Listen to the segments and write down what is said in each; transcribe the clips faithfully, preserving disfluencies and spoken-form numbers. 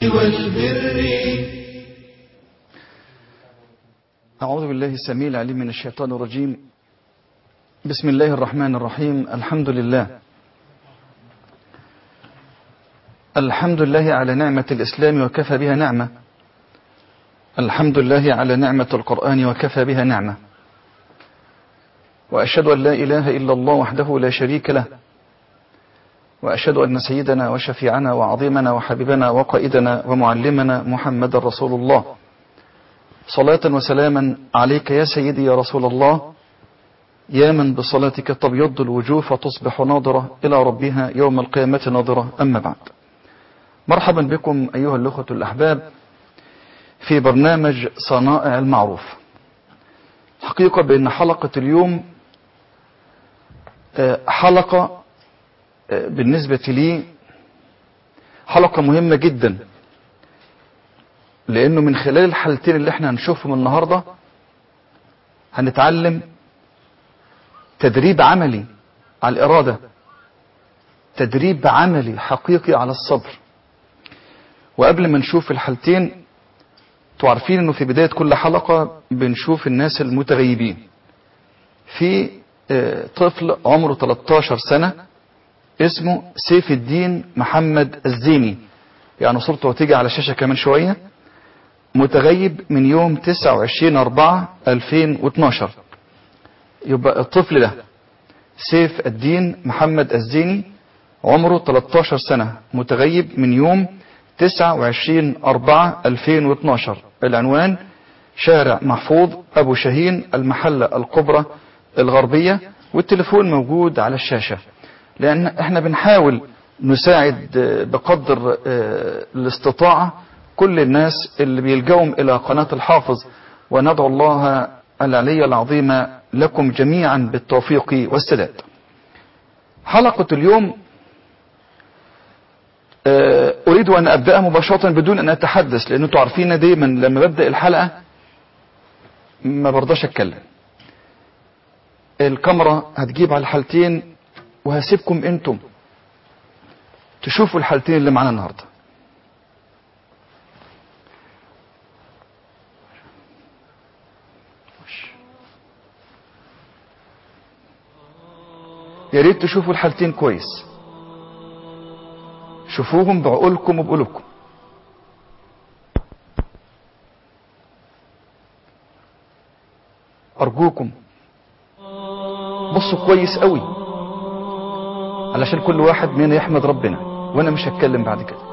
والبر. أعوذ بالله السميع العليم من الشيطان الرجيم. بسم الله الرحمن الرحيم. الحمد لله الحمد لله على نعمة الإسلام وكفى بها نعمة. الحمد لله على نعمة القرآن وكفى بها نعمة. وأشهد أن لا إله إلا الله وحده لا شريك له، وأشهد أن سيدنا وشفيعنا وعظيمنا وحبيبنا وقائدنا ومعلمنا محمد رسول الله، صلاة وسلاما عليك يا سيدي يا رسول الله، يا من بصلاتك تبيض الوجوه فتصبح ناظرة إلى ربها يوم القيامة ناظرة. أما بعد، مرحبا بكم أيها الأخوة الأحباب في برنامج صنائع المعروف. حقيقة بأن حلقة اليوم حلقة بالنسبة لي حلقة مهمة جدا، لأنه من خلال الحالتين اللي احنا هنشوفهم النهاردة هنتعلم تدريب عملي على الإرادة، تدريب عملي حقيقي على الصبر. وقبل ما نشوف الحالتين، تعرفين انه في بداية كل حلقة بنشوف الناس المتغيبين. في طفل عمره ثلاثة عشر سنة اسمه سيف الدين محمد الزيني، يعني صورته هتيجي على الشاشة كمان شوية، متغيب من يوم تسعة وعشرين أربعة ألفين واثناشر. يبقى الطفل ده سيف الدين محمد الزيني عمره ثلاثة عشر سنة، متغيب من يوم تسعة وعشرين أربعة ألفين واثناشر. العنوان شارع محفوظ أبو شاهين، المحلة الكبرى الغربية، والتليفون موجود على الشاشة. لأن احنا بنحاول نساعد بقدر الاستطاعة كل الناس اللي بيلجأهم إلى قناة الحافظ، وندعو الله العلي العظيم لكم جميعا بالتوفيق والسداد. حلقة اليوم أريد أن أبدأ مباشرة بدون أن أتحدث، لأنه تعرفين دايما لما ببدأ الحلقة ما برضاش أتكلم. الكاميرا هتجيب على الحالتين وهسيبكم أنتم تشوفوا الحالتين اللي معنا النهاردة. يا ريت تشوفوا الحالتين كويس، شوفوهم بعقولكم وبقلوبكم. أرجوكم بصوا كويس قوي علشان كل واحد مننا يحمد ربنا، وانا مش هتكلم بعد كده.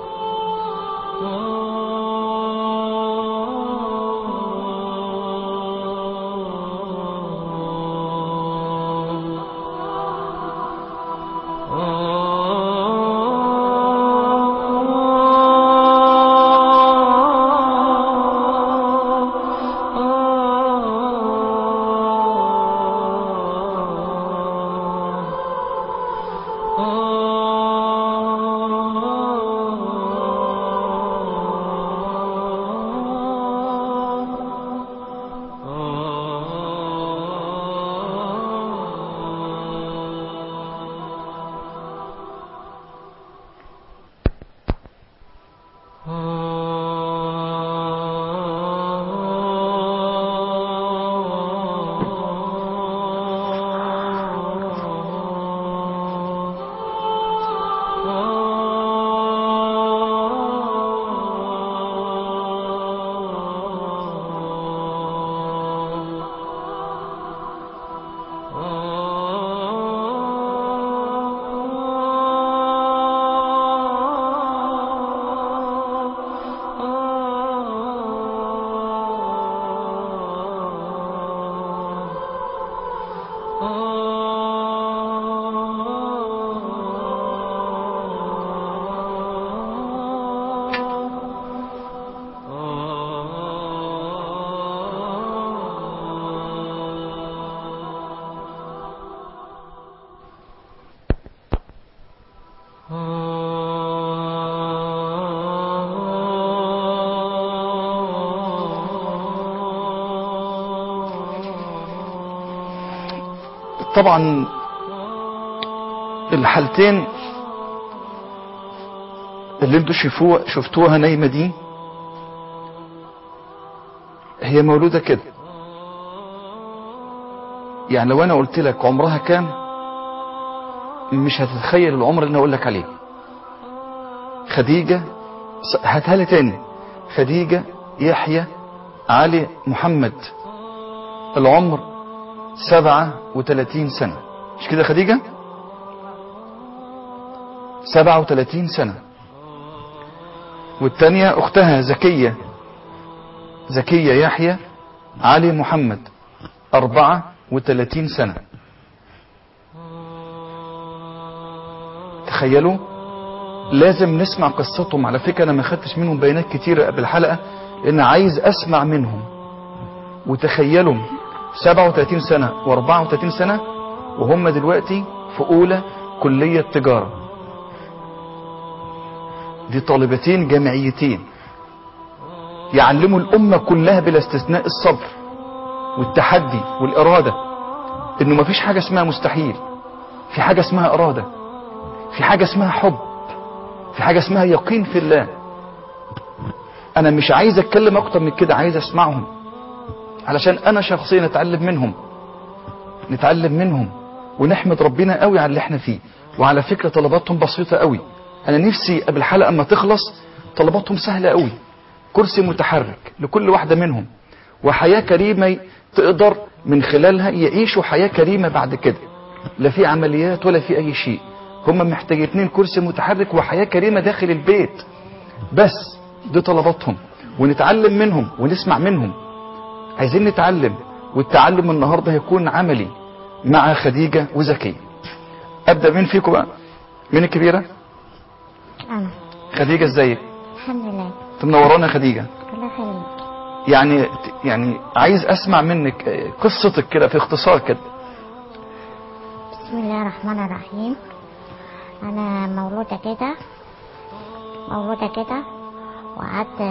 طبعا الحالتين اللي انتوا شفتوها شفتوها نايمة دي هي مولودة كده. يعني لو انا قلت لك عمرها كام مش هتتخيل العمر اللي انا اقول لك عليه. خديجة، هاتها لي تاني. خديجة يحيى علي محمد، العمر سبعة وثلاثين سنة، مش كده خديجة؟ سبعة وثلاثين سنة. والتانية اختها زكية، زكية يحيى علي محمد، أربعة وثلاثين سنة. تخيلوا، لازم نسمع قصتهم. على فكرة انا ما خدتش منهم بيانات كتيرة قبل الحلقة لان عايز اسمع منهم. وتخيلوا سبعة وثلاثين سنة واربعة وثلاثين سنة وهم دلوقتي في اولى كلية تجارة. دي طالبتين جامعيتين يعلموا الامة كلها بلا استثناء الصبر والتحدي والارادة، انه ما فيش حاجة اسمها مستحيل، في حاجة اسمها ارادة، في حاجة اسمها حب، في حاجة اسمها يقين في الله. انا مش عايز اتكلم اكتر من كده، عايز اسمعهم علشان انا شخصيا اتعلم منهم، نتعلم منهم ونحمد ربنا قوي على اللي احنا فيه. وعلى فكرة طلباتهم بسيطة قوي. انا نفسي قبل الحلقة اما تخلص طلباتهم سهلة قوي. كرسي متحرك لكل واحدة منهم، وحياة كريمة تقدر من خلالها يعيشوا حياة كريمة بعد كده، لا في عمليات ولا في اي شيء. هم محتاجين اتنين كرسي متحرك وحياة كريمة داخل البيت بس. دي طلباتهم، ونتعلم منهم ونسمع منهم. عايزين نتعلم، والتعلم النهاردة هيكون عملي مع خديجة وزكية. ابدأ مين فيكم بقى؟ مين الكبيرة؟ انا. خديجة ازيك؟ الحمد لله. منورانا خديجة. الله يخليك. يعني يعني عايز اسمع منك قصتك كده في اختصار كده. بسم الله الرحمن الرحيم. انا مولودة كده مولودة كده وقعدت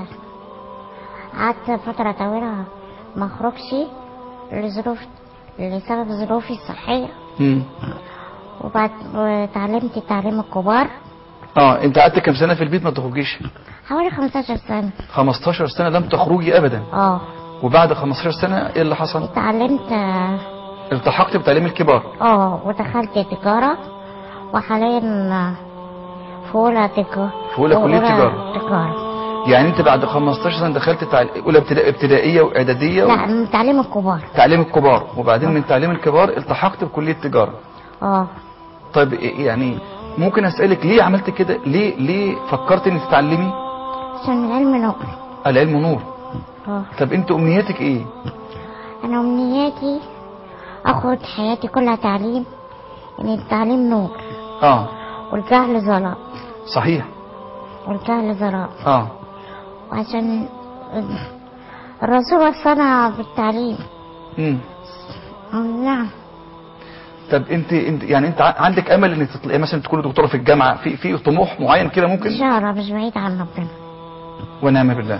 قعدت فترة طويلة ما اخرجش لظروف لسبب ظروفي الصحية. امم وبعد اتعلمت تعليم الكبار. اه انت قعدت كام سنة في البيت ما تخرجيش؟ حوالي خمستاشر سنة. خمستاشر سنة لم تخرجي ابدا؟ اه. وبعد خمستاشر سنة ايه اللي حصل؟ اتعلمت. التحقت بتعليم الكبار. اه ودخلت تجارة، وحاليا في اولى تجارة. في اولى كلية تجارة. تجارة. يعني انت بعد خمستاشر سنة دخلت تعل... اولى ابتدا... ابتدائية واعدادية و... لا، من تعليم الكبار. تعليم الكبار، وبعدين أوه. من تعليم الكبار التحقت بكلية تجارة. اه. طيب يعني ممكن اسألك ليه عملت كده؟ ليه ليه فكرت انك تتعلمي؟ عشان العلم نور. العلم نور. اه. طب انت امنياتك ايه؟ انا امنياتي اخد حياتي كلها تعليم، ان التعليم نور. اه. والجهل ظلام. صحيح. والجهل ظلام. اه. وعشان الرسول وصانا بالتعليم. امم نعم. طب انت انت يعني انت عندك امل انك تطلعي مثلا تكوني دكتوره في الجامعه، في في طموح معين كده ممكن؟ ان شاء الله، مش بعيد عن ربنا. ونعم بالله.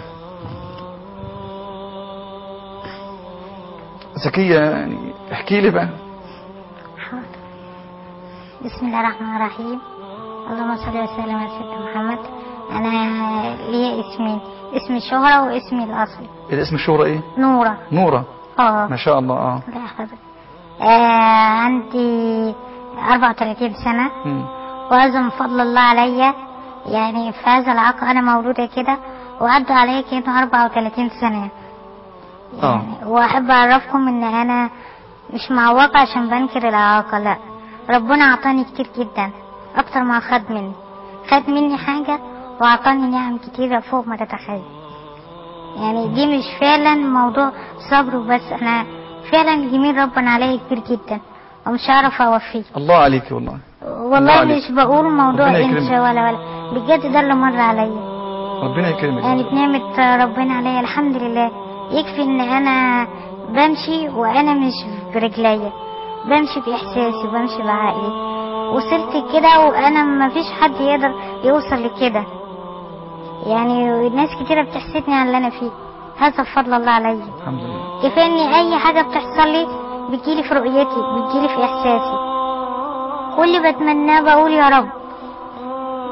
زكيه يعني احكي لي بقى. حاضر. بسم الله الرحمن الرحيم. اللهم صل وسلم على سيدنا محمد. انا لي اسمين، اسمي شهرة واسمي الاصلي. الاسم الشهرة ايه؟ نورة. نورة. اه ما شاء الله. اه الله يحفظك. آه عندي أربعة وثلاثين سنة. مم. وهذا من فضل الله عليا، يعني في هذا العقل انا مولودة كده وعدوا عليا كانوا أربعة وثلاثين سنة. اه يعني واحب اعرفكم ان انا مش معوقة عشان بنكر الاعاقة، لا، ربنا اعطاني كتير جدا اكتر ما خد مني. خد مني حاجة واعطاني نعم كتيرة فوق ما تتخيل. يعني دي مش فعلا موضوع صبر وبس، انا فعلا جميل ربنا عليا كبير جدا ومش هعرف اوفيه. الله عليك والله. والله عليك. مش بقول موضوع ربنا انشا يكرمك. ولا ولا بجد ده اللي مر عليا. ربنا يكرمك. يعني بنعمة ربنا عليا الحمد لله. يكفي ان انا بمشي وانا مش برجليا، بمشي باحساسي وبمشي بعقلي. وصلت كده وانا ما فيش حد يقدر يوصل لكده. يعني ناس كتيرة بتحسدني على اللي انا فيه، هذا بفضل الله عليا. الحمد لله. كفاية ان اي حاجة بتحصل لي بتجيلي في رؤيتي، بتجيلي في احساسي. كل بتمناه بقول يا رب،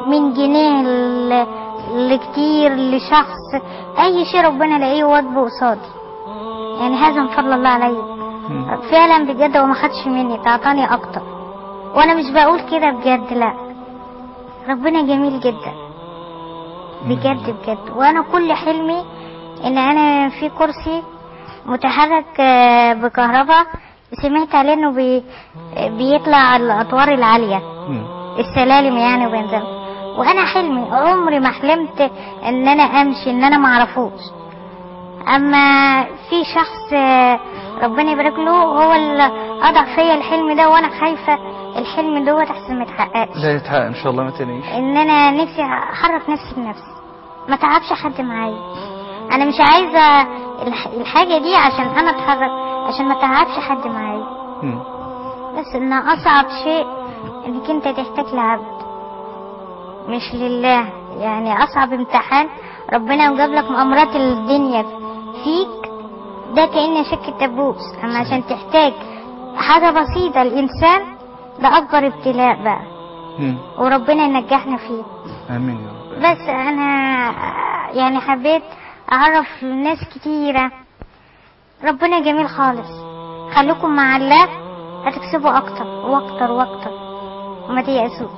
من جنيه ل- لكتير لشخص، اي شيء ربنا لاقيه واجبه قصادي. يعني هذا من فضل الله عليا فعلا بجد، وما خدش مني، تعطاني اكتر. وانا مش بقول كده بجد، لا، ربنا جميل جدا بجد بجد. وانا كل حلمي ان انا في كرسي متحرك آه، بكهرباء، سمعت عليه انه بي بيطلع الادوار العاليه، مم. السلالم يعني، وبينزل. وانا حلمي عمري ما حلمت ان انا امشي، ان انا معرفوش. اما في شخص آه، ربنا يبارك له هو اللي اضع فيا الحلم ده، وانا خايفه الحلم دوت احسن ما يتحققش. لا يتحقق ان شاء الله، ما تنيش. ان انا نفسي احرك نفسي بنفسي، ما تعبش حد معايا. انا مش عايزه الح- الحاجه دي عشان انا اتحرك، عشان ما تعبش حد معايا. مم. بس ان اصعب شيء انك انت تحتاج لعبد مش لله. يعني اصعب امتحان ربنا وجاب لك مؤامرات الدنيا فيك، ده كأن شك التبوس. اما عشان تحتاج حاجه بسيطه الانسان، ده اكبر ابتلاء بقى، مم. وربنا ينجحنا فيه. امين يا رب. بس انا يعني حبيت اعرف ناس كتيرة ربنا جميل خالص. خليكم مع الله هتكسبوا اكتر واكتر واكتر، وما تيأسوش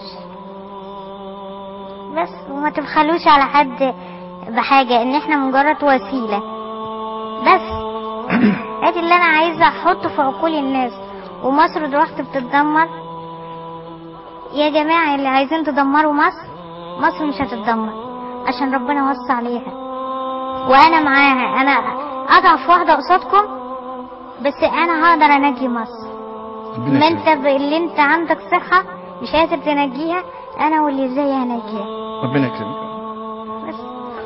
بس، وما تبخلوش على حد بحاجة، ان احنا مجرد وسيلة بس. ادي اللي انا عايزة احطه في عقول الناس. ومصر دلوقتي بتتدمر يا جماعة، اللي عايزين تدمروا مصر، مصر مش هتتدمر عشان ربنا وصى عليها، وانا معاها. انا اضعف واحدة قصادكم، بس انا هقدر انجي مصر. ربنا ما يكرمك. انت ب- اللي انت عندك صحة مش قادر تنجيها، انا واللي زي هنجيها ربنا يكرمك. بس.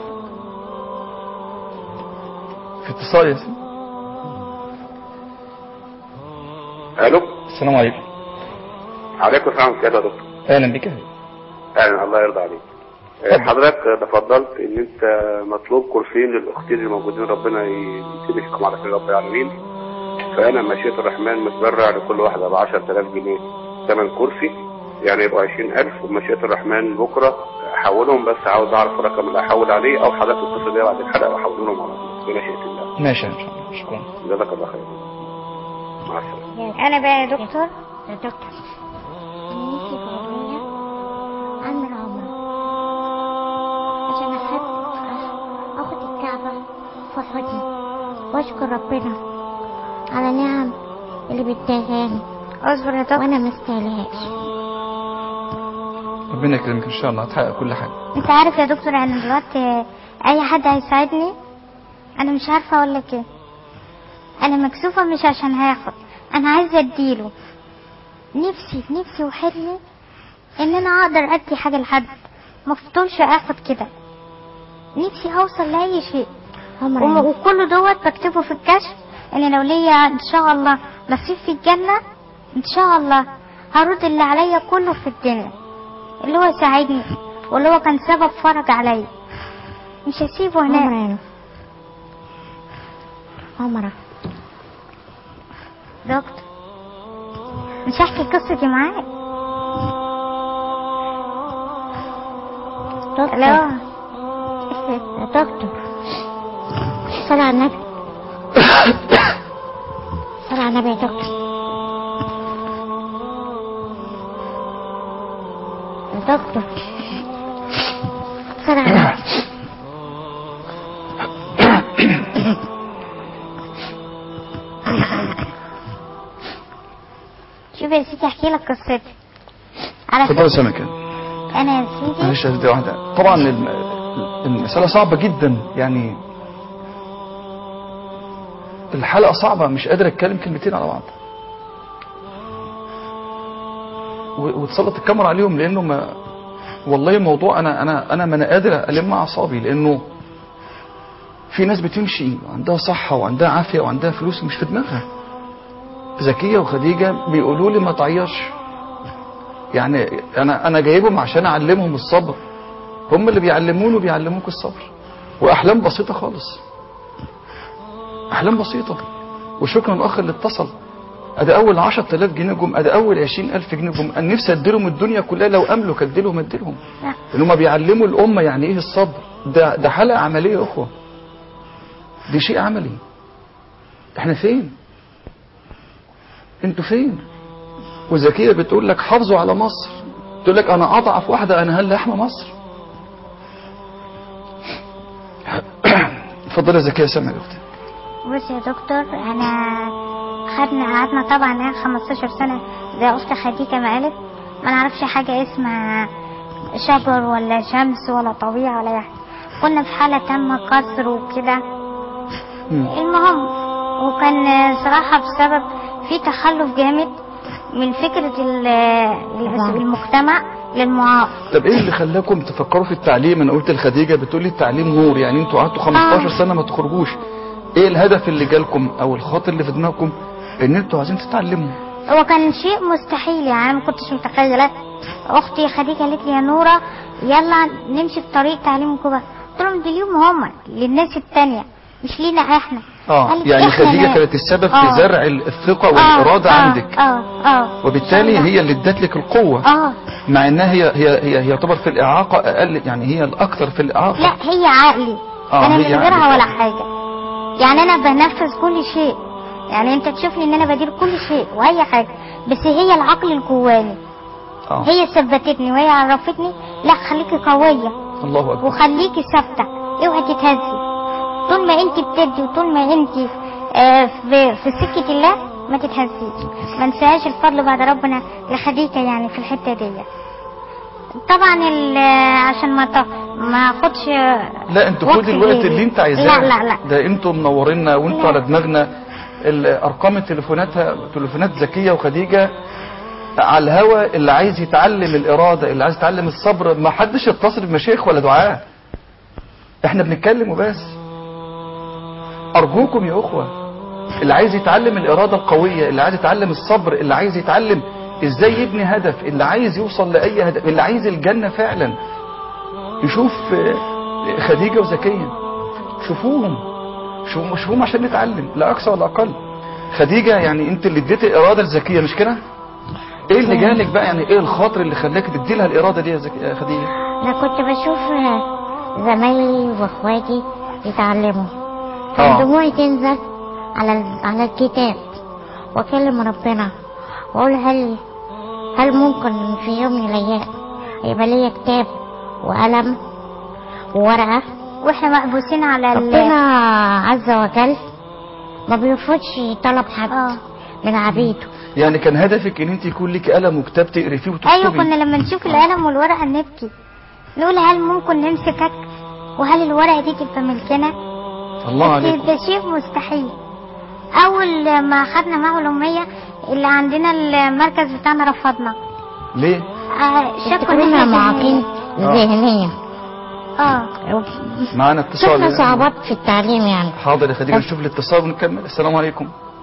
في اتصال يا سيدي. الو، السلام عليكم. عليكم السلام ورحمه الله يا دكتور. اهلا بك. اهلا، الله يرضى عليك. آه، حضرتك تفضلت ان انت مطلوب كرسيين للاختين اللي موجودين، ربنا يسيبكم على خير رب العالمين. فانا مشيئة الرحمن متبرع لكل واحده ب عشرة آلاف جنيه ثمن كرسي، يعني يبقوا عشرين ألف. ومشيئة الرحمن بكره احولهم، بس عاوز اعرف الرقم اللي احول عليه، او حضرتك تتصل بيا بعد الحلقه واحولهم على طول بمشيئة الله. ماشي ان شاء الله. شكرا. جزاك الله خير. مع السلامه. يعني انا بقى يا دكتور يا دكتور، نفسي في أغنية عن عمر عشان أحب أخد الكعبة في حضني وأشكر ربنا على نعم اللي بيديهاني اصبر يا دكتور. وأنا مستاهلهاش. ربنا يكرمك ان شاء الله، هتحقق كل حاجه. انت عارف يا دكتور، انا دلوقتي اي حد هيساعدني انا مش عارفه اقول لك ايه. انا مكسوفه، مش عشان هاخد، انا عايزه اديله. نفسي نفسي وحلمي ان انا اقدر ادي حاجه لحد، ما افضلش اخد كده. نفسي اوصل لاي شيء، عمر وم- عيني. وكل دوت بكتبه في الكشف، ان لو ليا ان شاء الله نصيب في الجنه ان شاء الله هرد اللي عليا كله في الدنيا، اللي هو ساعدني واللي هو كان سبب فرج عليا، مش هسيبه عمر هناك. عيني. عمر دكتور، مش هحكي قصتي معاك. دكتور. لا يا دكتور، صل على النبي. صل على النبي يا دكتور. يا دكتور، صل على النبي. شوف يا سيدي، احكي لك قصتي. على اتفضل فكرة يا سمكه. انا يا سيدي معلش يا سيدي واحده. طبعا الم- المساله صعبه جدا، يعني الحلقه صعبه، مش قادر اتكلم كلمتين على بعض و- وتسلط الكاميرا عليهم، لانه ما والله الموضوع انا انا انا ما انا قادر الم اعصابي، لانه في ناس بتمشي وعندها صحه وعندها عافيه وعندها فلوس مش في دماغها. زكيه وخديجه بيقولوا لي ما تعيطش، يعني انا انا جايبهم عشان اعلمهم الصبر، هم اللي بيعلموني وبيعلموك الصبر، واحلام بسيطه خالص، احلام بسيطه. وشكرا الاخ اللي اتصل، ادي اول عشرة آلاف جنيه جم، ادي اول عشرين ألف جنيه جم. انا نفسي اديلهم الدنيا كلها، لو املك اديلهم اديلهم ان هم بيعلموا الامه يعني ايه الصبر. ده ده حلقه عمليه يا اخوه، دي شيء عملي. احنا فين؟ انتوا فين؟ وزكيه بتقول لك حافظوا على مصر، تقول لك انا اضعف واحده، انا هل احمى مصر؟ اتفضلي يا زكيه، سامع يا اختي. بص يا دكتور، انا خدنا قعدنا طبعا خمستاشر سنة زي اختي خديجة ما قالت، ما نعرفش حاجة اسمها شجر ولا شمس ولا طبيعة ولا حاجة. كنا في حالة تم كسر وكده. المهم، وكان صراحة بسبب في تخلف جامد من فكرة المجتمع للمعاق. طب ايه اللي خلاكم تفكروا في التعليم؟ انا قلت لخديجة بتقولي التعليم نور، يعني انتوا قعدتوا خمستاشر سنة ما تخرجوش. ايه الهدف اللي جالكم او الخاطر اللي في دماغكم ان انتوا عايزين تتعلموا؟ هو كان شيء مستحيل، يعني ما كنتش متخيله. اختي خديجة قالت لي يا نورة يلا نمشي في طريق تعليم الكبار. قلت لهم دي ليهم هم، للناس التانية مش لينا احنا. اه يعني خديجة كانت السبب آه. في زرع الثقة والإرادة آه. عندك. اه اه وبالتالي هي اللي ادت لك القوة. اه مع انها هي هي هي هي تعتبر في الإعاقة اقل، يعني هي الاكثر في الإعاقة. لا هي عقلي. آه انا من غيرها ولا حاجة، يعني انا بنفذ كل شيء. يعني انت تشوفني ان انا بدير كل شيء واي حاجة، بس هي العقل الجواني. آه. هي ثبتتني وهي عرفتني لا خليكي قوية. الله أكبر. وخليكي ثابتة، اوعي تتهزي. طول ما انت بتدي وطول ما انت آه في, في سكة الله ما تتهزيش. ما نساهاش الفضل بعد ربنا لخديجة يعني في الحتة دي. طبعا عشان ما ما اخدش. لا انتوا خدي الوقت اللي انت عايزاه. لا لا لا ده انتوا منورينا وانتوا على دماغنا. الارقام التليفوناتها تليفونات زكية وخديجة على الهوا. اللي عايز يتعلم الإرادة، اللي عايز يتعلم الصبر، ما حدش يتصل بمشايخ ولا دعاء، احنا بنتكلم وبس. أرجوكم يا أخوة، اللي عايز يتعلم الإرادة القوية، اللي عايز يتعلم الصبر، اللي عايز يتعلم إزاي يبني هدف، اللي عايز يوصل لأي هدف، اللي عايز الجنة فعلا، يشوف خديجة وزكية. شوفوهم شوفوهم عشان نتعلم، لا أكثر ولا أقل. خديجة يعني أنت اللي اديتي إرادة لزكية مش كده؟ إيه اللي جالك بقى؟ يعني إيه الخاطر اللي خلاك تدي لها الإرادة دي يا خديجة؟ أنا كنت بشوف زمايلي وأخواتي يتعلموا، كان دموعي تنزل على على الكتاب واكلم ربنا واقول هل هل ممكن في يوم من الايام يبقى ليا كتاب وقلم وورقه؟ واحنا محبوسين على ربنا عز وجل ما بيرفضش طلب حد آه. من عبيده. يعني كان هدفك ان انت يكون لك قلم وكتاب تقري فيه وتكتبي؟ ايوه، كنا لما نشوف القلم والورقه نبكي، نقول هل ممكن نمسكك وهل الورقه دي تبقى ملكنا؟ الله عليكم. ده شيء مستحيل. اول ما اخذنا معه الاميه اللي عندنا المركز بتاعنا رفضنا. ليه؟ آه شكوا لنا معاقين ذهنيا. اه معانا اتصال. شفنا صعوبات في التعليم يعني. حاضر يا خديجه نشوف الاتصال ونكمل. السلام عليكم.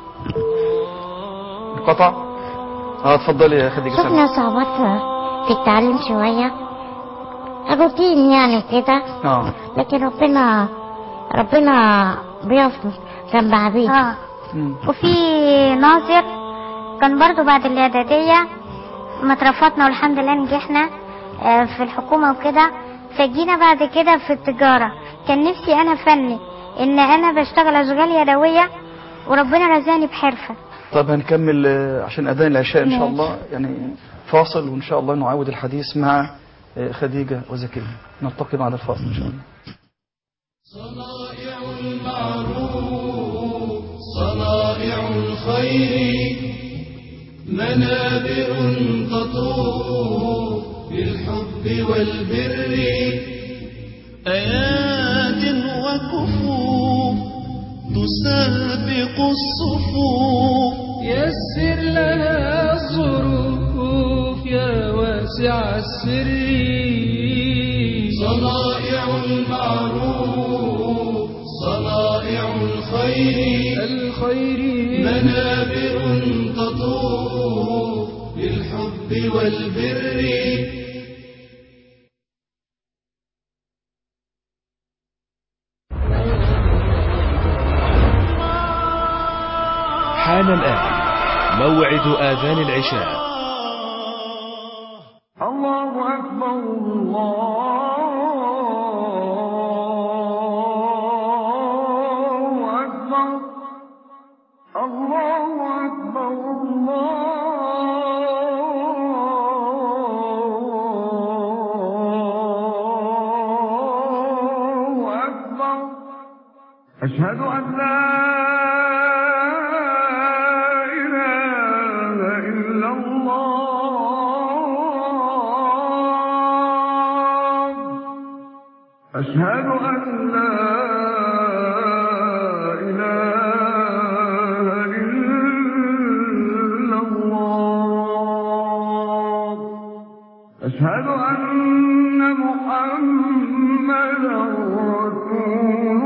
انقطع. اه اتفضلي يا خديجه. شفنا صعوبات في التعليم شويه، روتين يعني كده. اه لكن ربنا ربنا بيقف جنب عبيده. اه وفي ناظر كان برضو بعد الاعداديه ما اترفضنا والحمد لله نجحنا آه في الحكومه وكده. فجينا بعد كده في التجاره. كان نفسي انا فني ان انا بشتغل اشغال يدويه وربنا رزقني بحرفه. طب هنكمل عشان اذان العشاء ان شاء الله، يعني فاصل وان شاء الله نعاود الحديث مع خديجه وزكيه. نلتقي بعد الفاصل ان شاء الله. صنائع المعروف صنائع الخير منابر تطوف بالحب والبر آيات وكفوف تسابق الصفوف يسر لنا الظروف يا واسع السر صنائع المعروف صنائع الخير الخير منابر تطوف بالحب والبر. حان الآن موعد آذان العشاء. الله أكبر الله أكبر الله أكبر الله أكبر أشهد أن لا إله إلا الله أشهد أن لا إله إلا الله أشهد أن محمدا رسول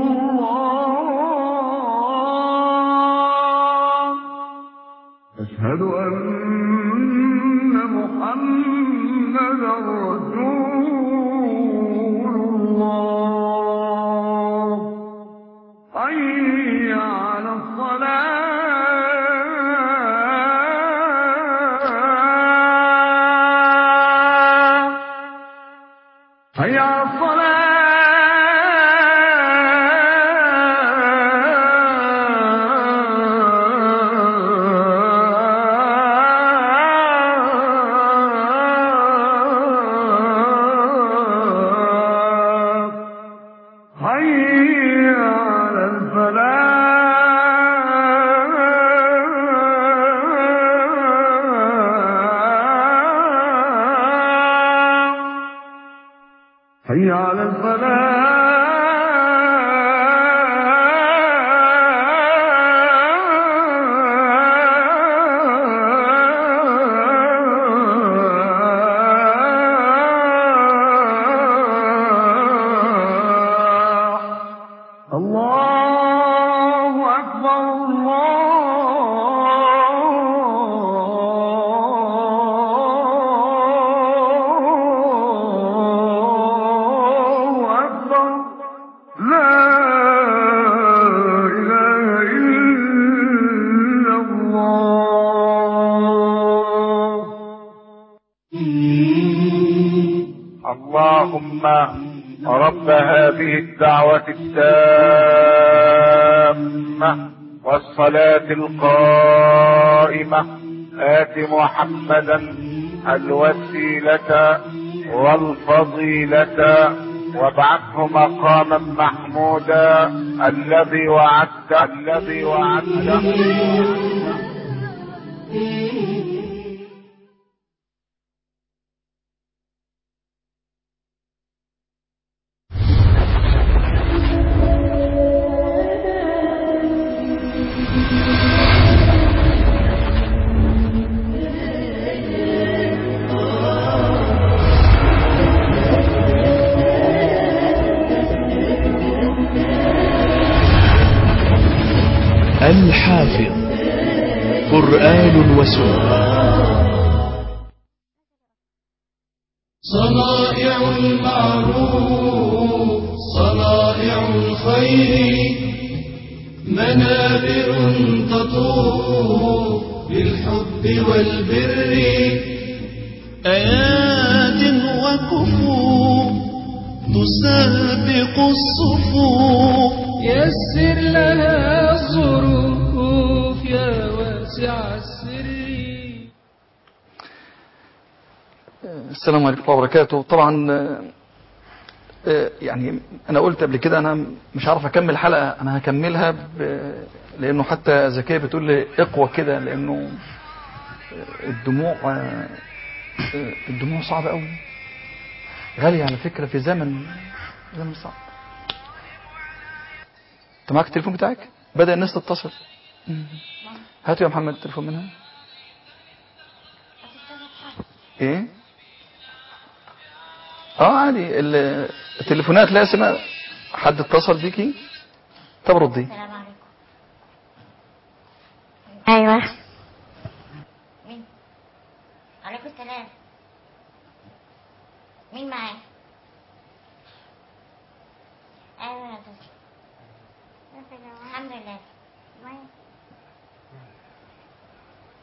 الله أشهد أن محمدا رسول الله حي على الصلاة حي على الصلاة حي على الفلاح حي على الفلاح الله أكبر الله أكبر لا إله إلا الله اللهم رب هذه الدعوة التامة والصلاة القائمة آت محمدا الوسيلة والفضيلة وابعثه مقاما محمودا الذي وعدته الذي وعدته. الحافظ قرآن وسنة. صنائع المعروف صنائع الخير منابر تطوف بالحب والبر آيات وكفوف تسابق الصفوف يسر لها الظروف يا واسع السر. السلام عليكم ورحمة الله وبركاته. طبعا يعني أنا قلت قبل كده أنا مش عارف أكمل الحلقة، أنا هكملها ب... لأنه حتى زكية بتقول لي اقوى كده، لأنه الدموع الدموع صعبة قوي، غالية على فكرة في زمن زمن صعب. أنت معاك التليفون بتاعك؟ بدأ الناس تتصل. هاتوا يا محمد التليفون منها. إيه؟ اه عادي التليفونات لا سمع حد اتصل بيكي. طب ردي. السلام عليكم. ايوه مين؟ عليكم السلام. مين معايا؟ ايوه يا طفل. الحمد لله.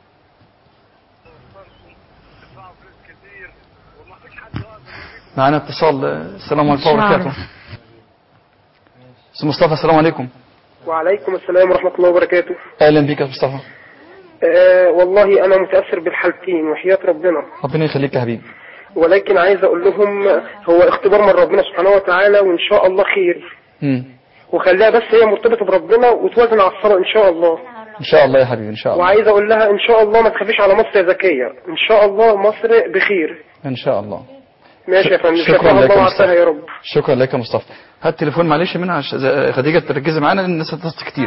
معنا اتصال. السلام عليكم ورحمة الله وبركاته. استاذ مصطفى السلام عليكم. وعليكم السلام ورحمة الله وبركاته. اهلا بك يا مصطفى. أه والله انا متأثر بالحالتين وحياة ربنا. ربنا يخليك يا حبيبي. ولكن عايز اقول لهم هو اختبار من ربنا سبحانه وتعالى وان شاء الله خير. امم وخليها بس هي مرتبطة بربنا وتوازن على الصلاة ان شاء الله. ان شاء الله يا حبيبي ان شاء الله. وعايز اقول لها ان شاء الله ما تخافيش على مصر يا زكية، ان شاء الله مصر بخير ان شاء الله. ماشي يا فندم. شكرا لك يا مصطفى. يا رب. شكرا لك يا مصطفى. هات التليفون معلش منها عشان خديجة تركزي معانا لان الناس هتتصل كتير.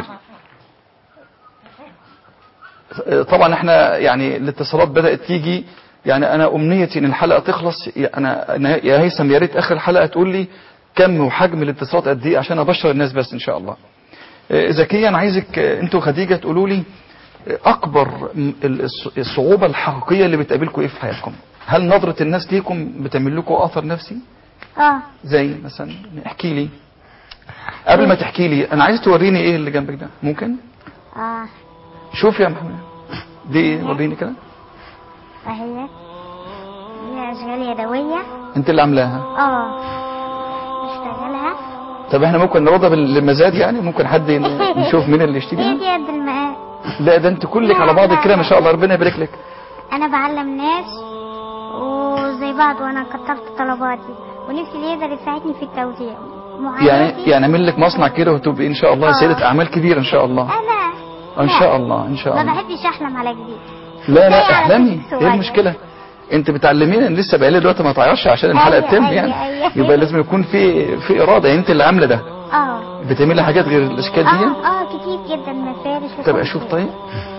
طبعا احنا يعني الاتصالات بدأت تيجي، يعني انا امنيتي ان الحلقة تخلص. انا يا هيثم يا ريت اخر الحلقة تقول لي كم وحجم الاتصالات قد ايه عشان ابشر الناس بس ان شاء الله. زكية انا عايزك انتوا خديجة تقولوا لي اكبر الصعوبة الحقيقية اللي بتقابلكم ايه في حياتكم؟ هل نظرة الناس ليكم بتعمل لكم اثر نفسي؟ اه زي مثلا احكي لي. قبل ما تحكي لي انا عايز توريني ايه اللي جنبك ده ممكن؟ اه شوف يا محمد دي ايه، وريني كده. اهي دي اشغال يدوية. انت اللي عاملاها؟ اه بشتغلها. طب احنا ممكن نرضى بالمزاد يعني؟ ممكن حد نشوف مين اللي يشتري؟ هي دي قد المقاس. لا ده انت كلك على بعضك كده ما شاء الله ربنا يبارك لك. انا بعلم ناس وزي بعض وانا كترت طلباتي ونفسي اللي يقدر يساعدني في التوزيع. يعني يعني اعمل لك مصنع كده وتبقي ان شاء الله سيدة اعمال كبيرة ان شاء الله. انا ان شاء الله ان شاء الله. ما بحبش احلم على جديد. لا لا احلمي، ايه المشكلة؟ انت بتعلمينا ان لسه بقالي دلوقتي ما تعيرش عشان الحلقة تتم يعني. يبقى لازم يكون في في اراده. يعني انت اللي عامله ده؟ اه. بتعملي حاجات غير الاشكال دي؟ اه اه كتير جدا مفارش. طب اشوف طيب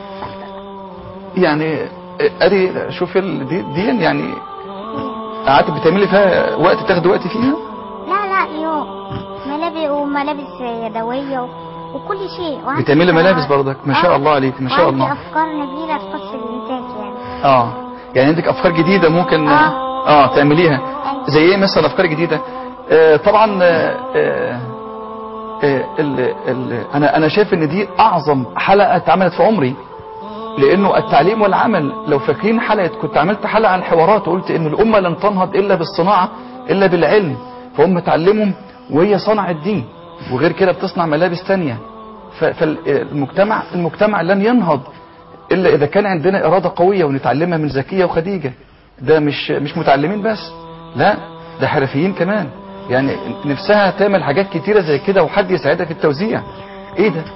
يعني ادي شوف دي دي يعني قعدت بتعملي فيها وقت تاخدي وقت فيها؟ لا لا يوم ملابس وملابس يدويه وكل شيء. بتعملي ملابس برضك ما شاء الله عليك ما شاء الله. عندي افكار نبيله تخص الانتاج يعني. اه يعني عندك افكار جديده ممكن اه, آه تعمليها. زي ايه مثلا افكار جديده؟ آه طبعا آه آه ال ال انا انا شايف ان دي اعظم حلقه اتعملت في عمري، لانه التعليم والعمل. لو فاكرين حلقه كنت عملت حلقه عن الحوارات وقلت ان الامه لن تنهض الا بالصناعه الا بالعلم، فهم اتعلموا وهي صنعت دين وغير كده بتصنع ملابس ثانيه. فالمجتمع المجتمع لن ينهض الا اذا كان عندنا اراده قويه ونتعلمها من زكيه وخديجه. ده مش مش متعلمين بس، لا ده حرفيين كمان، يعني نفسها تعمل حاجات كتيرة زي كده وحد يساعدها في التوزيع. ايه ده؟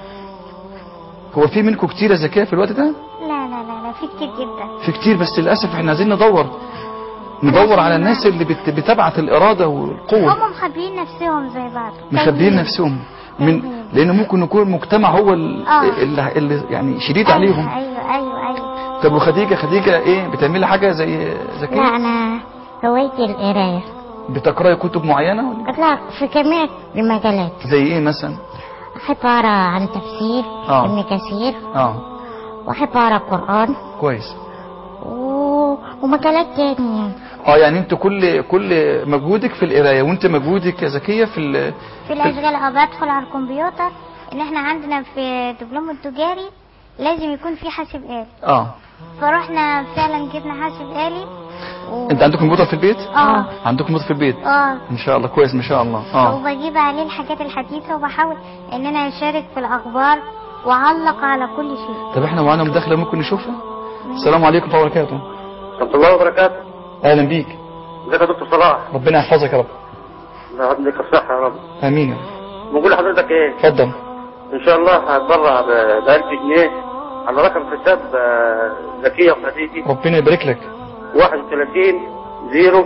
هو في منكم كتيرة زكاة في الوقت ده؟ لا لا لا لا في كتير جدا. في كتير بس للأسف احنا عايزين ندور ندور على الناس اللي بت بتبعت الإرادة والقوة. هم مخبيين نفسهم زي بعض. مخبيين نفسهم من لأنه ممكن يكون المجتمع هو اللي, اللي يعني شديد أيوة عليهم. أيوة أيوة أيوة. طب وخديجة خديجة ايه بتعملي حاجة زي زكاة؟ لا أنا هوايتي القراية. بتقرأي كتب معينة ولا؟ لا في جميع المجالات. زي ايه مثلا؟ أحب أقرأ عن تفسير آه. ابن كثير. اه وأحب أقرأ قرآن. كويس. و... ومجالات تانية. اه يعني انت كل كل مجهودك في القرايه وانت مجهودك يا زكيه في ال... في الاشغال. اه بدخل على الكمبيوتر ان احنا عندنا في دبلوم التجاري لازم يكون في حاسب آلي. اه فرحنا فعلا جبنا حاسب آلي و... انت عندك كمبيوتر في البيت؟ اه عندك كمبيوتر في البيت؟ اه ان شاء الله كويس ما شاء الله. اه وبجيب عليه الحاجات الحديثه وبحاول ان انا اشارك في الاخبار واعلق على كل شيء. طب احنا معانا مداخله ممكن نشوفها؟ السلام عليكم ورحمه الله وبركاته. ورحمة الله وبركاته. اهلا بيك. ازيك يا دكتور صلاح؟ ربنا يحفظك يا رب. الله يديك الصحة يا رب. امين يا رب. بقول لحضرتك ايه؟ اتفضل. ان شاء الله هتبرع ب ألف جنيه على رقم حساب زكية وخديجي. ربنا يبارك لك. واحد وثلاثين زيرو.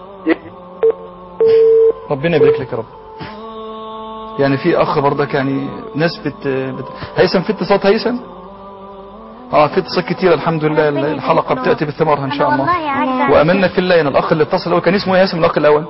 ربنا يبارك لك يا رب. يعني في اخ برضك يعني ناس بت, بت... هيثم في اتصالات هيثم؟ اه في اتصالات كتير الحمد لله. الحلقه بتاتي بثمارها ان شاء الله. وامنا في الله. الاخ اللي اتصل الاول كان اسمه ايه يا هيثم الاخ الاول؟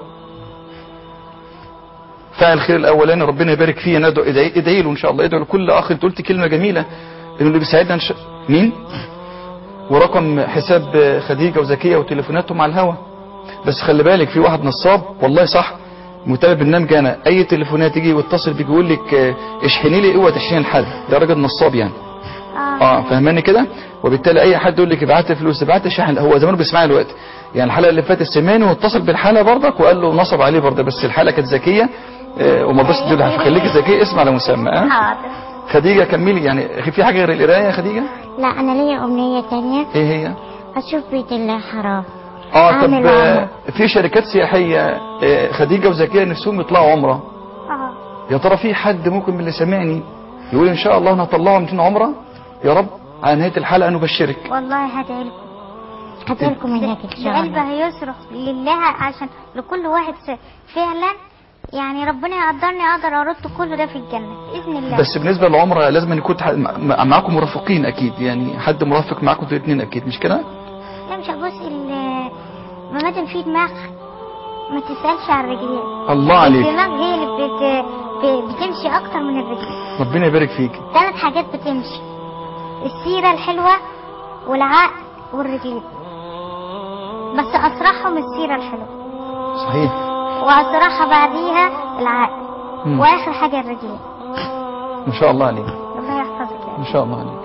فاعل الخير الاولاني ربنا يبارك فيه. ندعو ادعي, ادعي له ان شاء الله. ادعو لكل اخ. انت قلت كلمه جميله انه اللي بيساعدنا نش... مين؟ ورقم حساب خديجه وزكيه وتليفوناتهم على الهوا. بس خلي بالك في واحد نصاب والله صح متابع برنامج انا اي تليفونات يجي ويتصل بيك يقول لك اشحني لي اوعى تشحني لحد. ده راجل نصاب يعني. اه, آه فهماني كده. وبالتالي اي حد يقول لك ابعت لي فلوس ابعت لي شحن هو زمانه بيسمعني دلوقتي يعني الحلقة اللي فاتت سمعني واتصل بالحالة برضك وقال له نصب عليه برضه، بس الحالة كانت ذكية اه وما بس تقول هخليك ذكية اسمع على مسمى. اه حاضر. خديجة كملي، يعني في حاجة غير القراية يا خديجة؟ لا أنا ليا أمنية تانية. ايه هي؟ أشوف بيت الله حرام. اه طب أعمل عمرة. في شركات سياحية اه خديجة وزكية نفسهم يطلعوا عمرة. اه يا ترى في حد ممكن من اللي سمعني يقول ان شاء الله انا هطلعه مئتين عمرة يا رب؟ على نهاية الحلقة نبشرك. والله هدعي لكم. هدعي لكم هناك إن شاء قلبه الله. هيصرخ لله عشان لكل واحد س- فعلا يعني ربنا يقدرني اقدر ارد كله ده في الجنة بإذن الله. بس بالنسبة للعمرة لازم يكون ح- مع- معاكم مرافقين اكيد، يعني حد مرافق معاكم انتوا الاثنين اكيد مش كده؟ لا مش هبص ال- ما دام في دماغ ما تسألش عن الرجلين. الله عليك. الدماغ هي اللي بت... ب- بتمشي اكتر من الرجلين. ربنا يبارك فيك. ثلاث حاجات بتمشي: السيرة الحلوة والعقل والرجلين، بس اسرعهم السيرة الحلوة صحيح. واسرعها بعديها العقل مم. واخر حاجة الرجلين. ما شاء الله عليك. الله يحفظك يعني. ما شاء الله عليك.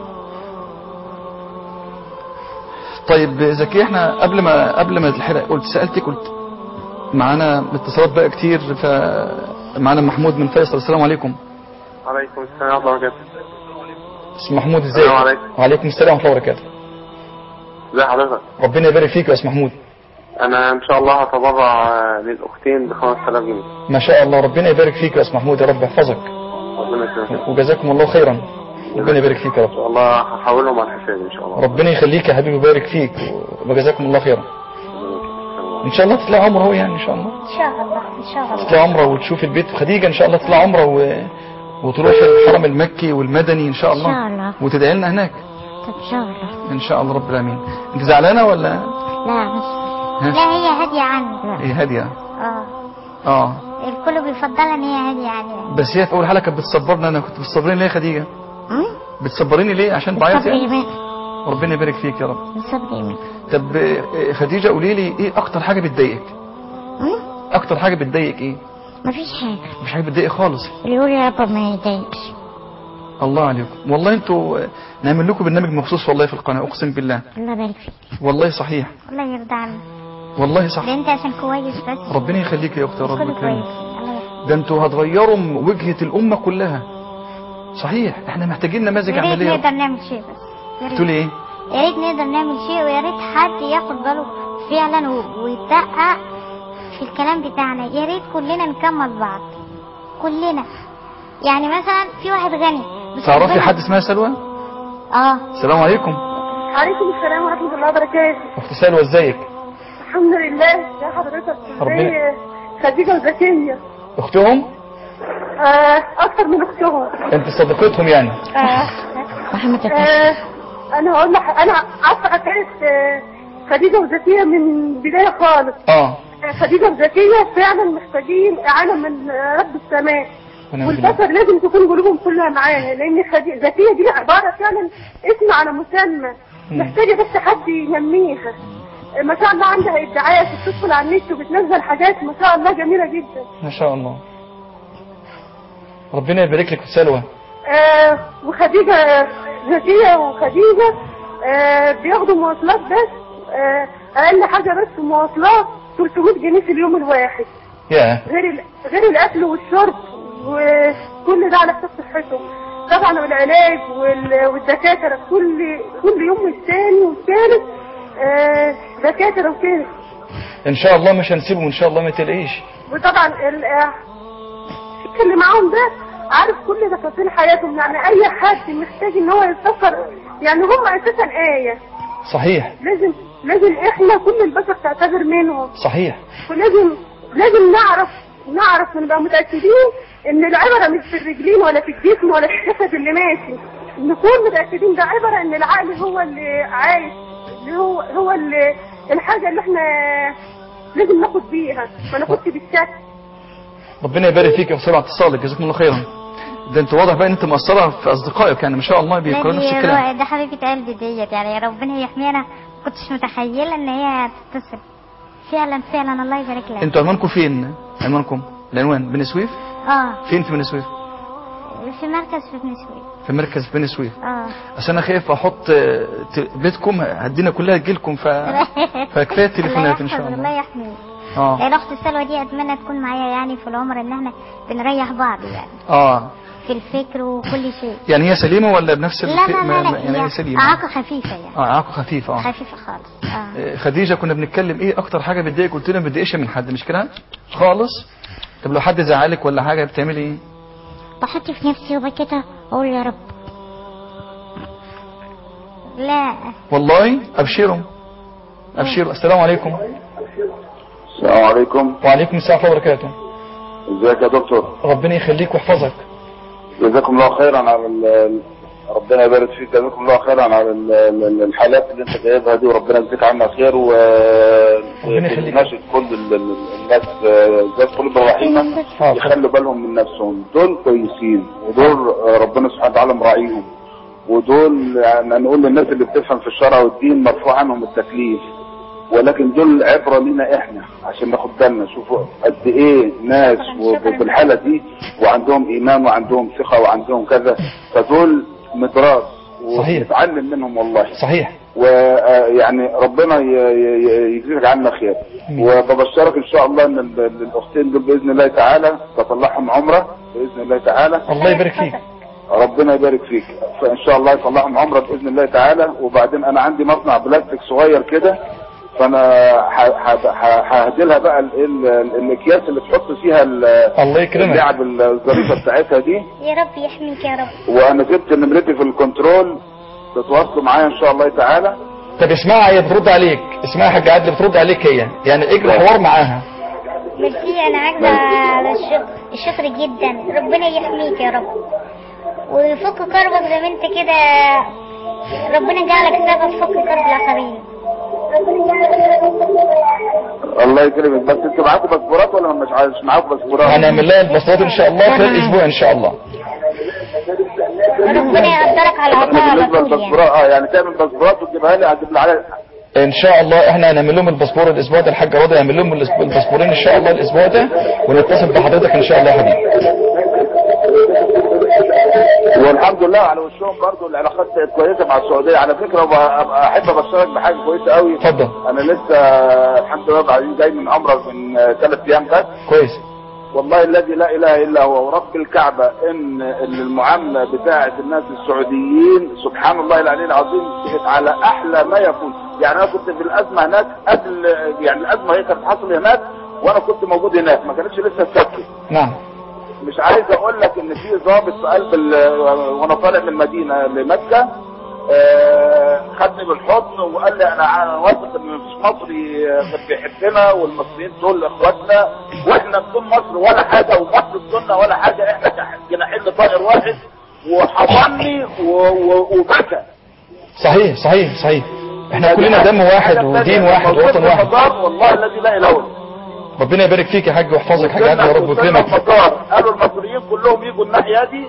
طيب زكي احنا قبل ما قبل ما الحلقة قلت سألتك قلت معانا اتصالات بقى كتير، فمعانا محمود من فيصل. السلام عليكم. وعليكم السلام ورحمة الله وبركاته. اسم محمود ازيك؟ السلام عليكم. وعليكم السلام ورحمة الله وبركاته. ازي حضرتك؟ ربنا يبارك فيك يا اسم محمود. انا ان شاء الله هتبرع للاختين ب خمسة آلاف جنيه. ما شاء الله ربنا يبارك فيك يا اسم محمود، يا رب يحفظك ربنا يكرمك. وجزاكم الله خيرا. ربنا يبارك فيك يا ان رب. شاء الله هحولهم على حسابي ان شاء الله. ربنا يخليك يا حبيبي ويبارك فيك وجزاكم الله خيرا. ان شاء الله تطلع عمره هو يعني ان شاء الله. ان شاء الله ان شاء الله. تطلع عمره وتشوف البيت خديجة ان شاء الله تطلع عمره و... وتروح الحرم المكي والمدني ان شاء الله. إن شاء الله. وتدعي لنا هناك طب إن شاء الله. ان شاء الله رب العالمين. انت زعلانه ولا؟ لا مش. ها؟ لا هي هادية عني. ايه هاديه؟ اه اه الكل بيفضلها ان هي هادية عني. بس هي في اول حلقه كانت بتصبرني، انا كنت بتصبريني ليه يا خديجه؟ أمم؟ بتصبريني ليه عشان بعيط صبر يعني؟ إيمان. ربنا يبارك فيك يا رب. صبر إيمان. طب آه، خديجه قولي لي ايه اكتر حاجه بتضايقك؟ أمم؟ اكتر حاجه بتضايقك ايه؟ مفيش حاجة. مش حاجه بتضايقك خالص. اللي يقول يا رب ما يضايقش. الله عليكم والله انتوا آه، نعمل لكم برنامج مخصوص والله في القناه اقسم بالله. الله يبارك فيك. والله صحيح. الله يرضى عنك. والله صح. ده انت عشان كويس بس. ربنا يخليك يا اختي يا رب كله يكرمك. كويس. الله يحفظك. ده انتوا هتغيروا وجهة الأمة كلها. صحيح احنا محتاجين نماذج يا ريت عملية. نقدر نعمل شيء بس. يا ريت. تقول ايه؟ يا ريت نقدر نعمل شيء ويا ريت حد ياخد باله فعلا و- ويدقق في الكلام بتاعنا. يا ريت كلنا نكمل بعض كلنا. يعني مثلا في واحد غني بس تعرفي ربنا- حد اسمها سلوى؟ اه السلام عليكم. عليكم السلام ورحمة الله وبركاته. اخت سلوى ازيك؟ الحمد لله. يا حضرتك ربنا- زي خديجة وزكية. اختهم؟ آه أكثر من أختهم. انت صديقتهم يعني؟ آه محمد الكاشف. آه أنا هقول لك أنا عارفة حكاية آه، خديجة وزكية من بداية خالص. اه آه، خديجة وزكية فعلا محتاجين إعانة من آه، رب السماء. ونعم بالله. والبشر لازم تكون قلوبهم كلها معاها، لأن خدي- زكية دي عبارة فعلا اسم على مسمى. مم. محتاجة بس حد ينميها. آه، ما شاء الله عندها إبداعات وبتدخل على النت وبتنزل حاجات ما شاء الله جميلة جدا. ما شاء الله. ربنا يبارك لك في سلوى. آه وخديجة زكية وخديجة آه بياخدوا مواصلات بس آه أقل حاجة بس مواصلات ثلاثمائة جنيه في اليوم الواحد، يا غير ال- غير الأكل والشرب وكل ده على حساب صحتهم طبعا، والعلاج وال- والدكاترة كل كل يوم والثاني والثالث آه دكاترة وكده. ان شاء الله مش هنسيبهم ان شاء الله ما تلاقيش. وطبعا ال- آه، اللي معاهم ده عارف كل تفاصيل حياتهم، يعني اي حد محتاج ان هو يفتكر، يعني هم اساسا آية. صحيح لازم لازم احنا كل البشر تعتذر منهم، صحيح. ولازم لازم نعرف نعرف ونبقى متأكدين ان العبرة مش في الرجلين ولا في الجسم ولا في الجسد اللي ماشي، نكون متأكدين ده عبرة ان العقل هو اللي عايش، اللي هو هو اللي الحاجة اللي احنا لازم ناخد بيها ما ناخدش بالشك. ربنا يبارك فيك يا سلوى على اتصالك جزاكم الله خيرا. ده انت واضح بقى ان انت مقصره في اصدقائك يعني ما شاء الله بيقرأوا لا نفس دي الكلام. رو- ده حبيبة قلبي ديت، يعني يا ربنا يحمينا. ما كنتش متخيلة ان هي تتصل. فعلا فعلا الله يبارك لك. انتوا عنوانكم فين؟ عنوانكم العنوان بني سويف؟ اه فين في بني سويف؟ في مركز في بني سويف. في مركز بني سويف. اه اصل انا خايف احط بيتكم هدينا كلها تجيلكم ف فكفايه التليفونات ان شاء الله. الله يحميك. اه يا اخت السلوى دي اتمنى تكون معايا يعني في العمر ان احنا بنريح بعض يعني. اه في الفكر وكل شيء. يعني هي سليمه ولا بنفس لا الفئة؟ لا لا, لا يعني هي سليمه. اعاقه خفيفه يعني. اه اعاقه خفيفه. اه خفيفه خالص. اه خديجه كنا بنتكلم ايه اكتر حاجه بتضايقك؟ قلت لنا ما بتضايقش من حد، مش كده خالص؟ طب لو حد زعلك ولا حاجه بتعملي ايه؟ بحط في نفسي وبقى كده اقول يا رب. لا والله ابشروا ابشروا. السلام عليكم. السلام عليكم. وعليكم السلام ورحمه الله وبركاته. ازيك يا دكتور؟ ربنا يخليك ويحفظك. جزاكم الله خيرا على ال... ربنا يبارك فيك. جزاكم الله خيرا على ال... ال- الحالات اللي انت جايبها دي، وربنا يجزيك عنها خير و ربنا يخليك. ناشد كل ال- ال- الناس ذات قلوب رحيمه يخلوا بالهم من نفسهم. دول كويسين ودول ربنا سبحانه وتعالى مراعيهم، ودول يعني نقول للناس اللي بتفهم في الشرع والدين مرفوع عنهم التكليف، ولكن دول عبره لينا احنا عشان ناخد بالنا. شوفوا قد ايه ناس بالحاله دي وعندهم ايمان وعندهم ثقه وعندهم كذا، فدول مدراس ونتعلم منهم والله. صحيح. ويعني ربنا يجزيك عنا خير. وببشرك ان شاء الله ان الاختين دول باذن الله تعالى تطلعهم عمره باذن الله تعالى. الله يبارك فيك. ربنا يبارك فيك. فان شاء الله يطلعهم عمره باذن الله تعالى. وبعدين انا عندي مصنع بلاستيك صغير كده، فانا ههدي لها بقى الاكياس اللي تحط فيها الله يكرمك اللعب الظريفه بتاعتها دي. يا رب يحميك يا رب. وانا جبت نمرتي في الكنترول، تتواصلوا معايا ان شاء الله تعالى. طب اسمعها، هي بترد عليك. اسمعها يا حاج عادل بترد عليك هي، يعني اجري حوار معاها. ميرسي. انا عاجبه على الشكر الشكر جدا. ربنا يحميك يا رب ويفك كربك زي ما انت كده. ربنا جعلك سبب فك كرب الاخرين. الله يكرمك. بس انتوا معاكم باسبورات ولا مش عايز معاكم باسبورات؟ هنعمل لها الباسبورات ان شاء الله خلال اسبوع ان شاء الله. ربنا يقدرك على العطاء على طول يعني. اه يعني تعمل باسبورات وتجيبها لي هجيب لها عليها ان شاء الله. احنا هنعمل لهم الباسبور الاسبوع ده. الحاج راضي هيعمل لهم الباسبورين ان شاء الله الاسبوع ده، ونتصل بحضرتك ان شاء الله يا حبيبي. والحمد لله على وشهم برضه العلاقات كويسه مع السعوديه على فكره. واحب ابشرك بحاجه كويسه قوي. اتفضل. انا لسه الحمد لله بعدين جاي من عمره من ثلاث ايام بس. كويس. والله الذي لا اله الا هو ورب الكعبه ان المعامله بتاعه الناس السعوديين سبحان الله العلي العظيم كانت على احلى ما يكون. يعني انا كنت في الازمه هناك قبل، يعني الازمه هي كانت حصل هناك وانا كنت موجود هناك، ما كانتش لسه اتسكت. نعم. مش عايز اقول لك ان في ضابط في قلب وانا طالع من المدينه لمكه آه خدني بالحضن وقال لي انا واثق ان مفيش مصري غير بيحبنا، والمصريين دول اخواتنا، واحنا بدون مصر ولا حاجه، ومصر بدوننا ولا حاجه، احنا جناحين لطائر واحد. وحضني وبكى. صحيح صحيح صحيح. احنا كلنا دم واحد ودين واحد ووطن واحد. والله الذي لا اله الا هو. ربنا يبارك فيك يا حاج ويحفظك حاج عادل يا رب ويكرمك. قالوا المصريين كلهم يجوا الناحيه دي،